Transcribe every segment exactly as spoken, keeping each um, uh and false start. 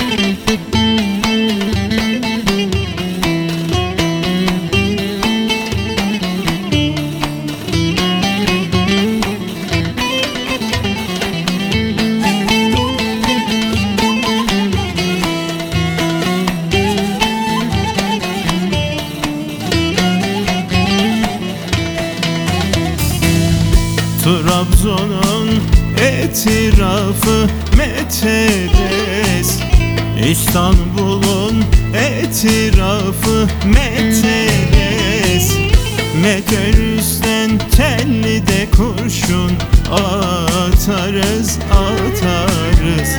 Trabzon'un etrafı Meteres, İstanbul'un etrafı Meteres. Meteres'ten Telli'de kurşun atarız, atarız,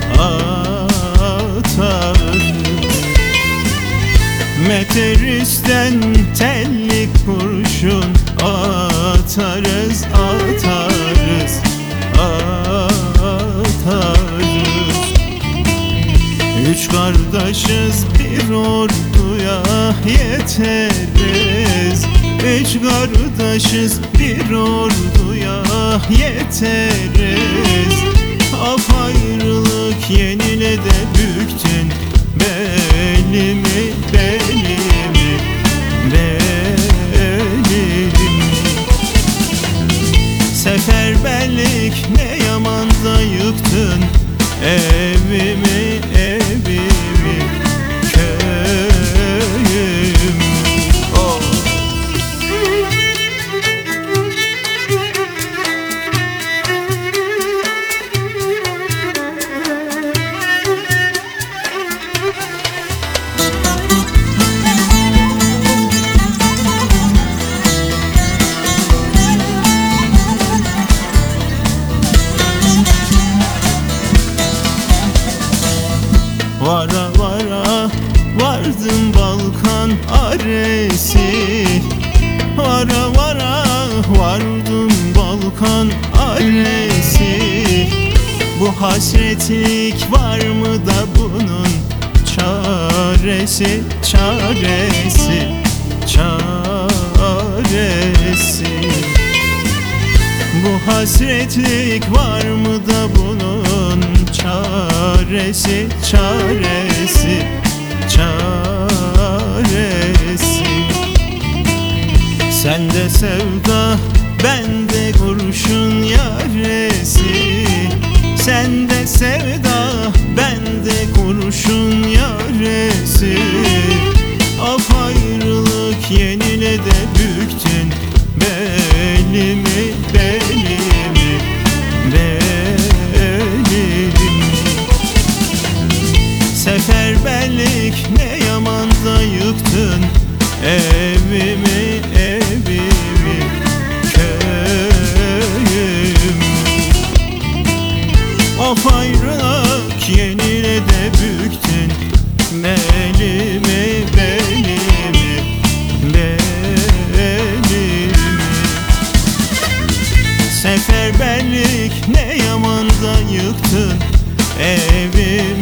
atarız. Meteres'ten Telli kurşun atarız, atarız, atarız. Üç kardeşiz bir orduya yeteriz. Üç kardeşiz bir orduya yeteriz. Af ayrılık yenile de büktün belimi, belimi, belimi. Seferberlik ne yaman da yıktın evimi, evimi, köyümü. Oh. Vara vara vardım Balkan aresi. Vara vara vardım Balkan aresi. Bu hasretlik var mı da bunun çaresi, çaresi, çaresi. Bu hasretlik var mı da bunun çaresi, çaresi, çaresi. Sende sevda, bende kurşun yaresi. Sende sevda, bende kurşun yaresi. Af ayrılık yenile de büktün belimi, belimi, belimi. Seferberlik ne yaman da yıktın evimi, evimi, köyümü. Of ayrılık yenile de büktün belimi, belimi, belimi. Seferberlik ne yaman da yıktın evimi,